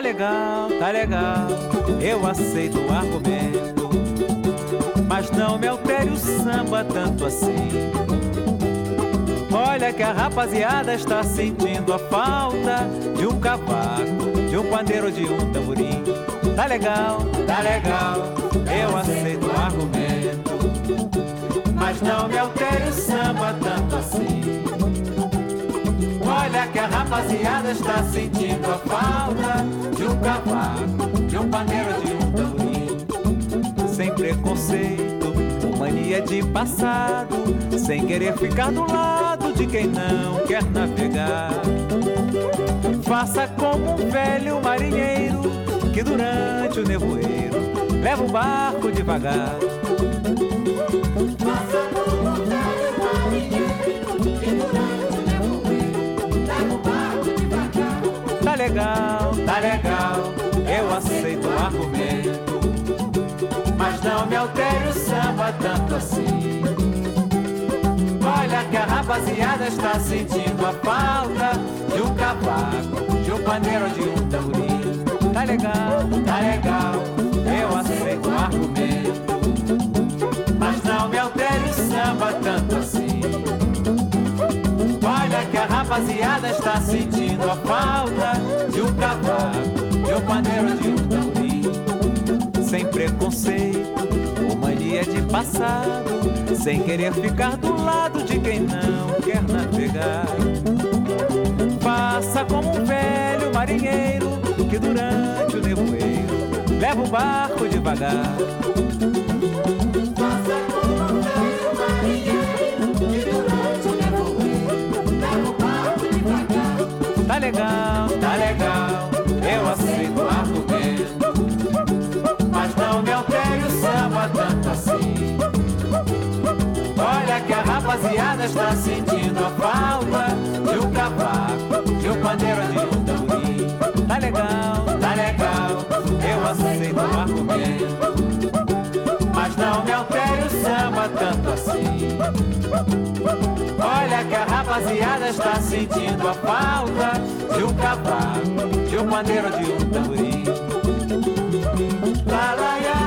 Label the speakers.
Speaker 1: tá legal, eu aceito o argumento, mas não me altere o samba tanto assim. Olha que a rapaziada está sentindo a falta de um cavaco, de um pandeiro, de um tamborim. Tá legal, eu aceito o argumento, mas não me altere o samba tanto assim. Olha que a rapaziada está sentindo a falta de um cavaco, de um pandeiro, de um tamborim. Sem preconceito, com mania de passado, sem querer ficar do lado de quem não quer navegar. Faça como um velho marinheiro que durante o nevoeiro leva o barco devagar.
Speaker 2: Faça como um velho marinheiro que durante o nevoeiro leva o barco devagar.
Speaker 1: Tá legal, eu aceito o argumento, mas não me altere o samba tanto assim. Olha que a rapaziada está sentindo a falta de um cavaco, de um pandeiro, de um tamborim. Tá legal, eu aceito o argumento, mas não me altere o samba tanto assim. Olha que a rapaziada está sentindo a falta de um cavaco, de um pandeiro, de um tamborim. Sem preconceito, com mania de passado, sem querer ficar do lado de quem não quer navegar. Faça como um velho marinheiro que durante o nevoeiro leva o barco devagar.
Speaker 2: Faça como um velho marinheiro que durante o nevoeiro leva o barco devagar.
Speaker 1: Tá legal, eu aceito o argumento, mas não me altere o samba tanto assim. Olha que a rapaziada está sentindo a falta de um cavaco, de um pandeiro, de um tamborim. Tá legal, eu aceito o argumento, mas não me altere o samba tanto assim. Olha que a rapaziada está sentindo a falta de um cavaco, de um pandeiro, de um tamborim. Lá, lá, lá.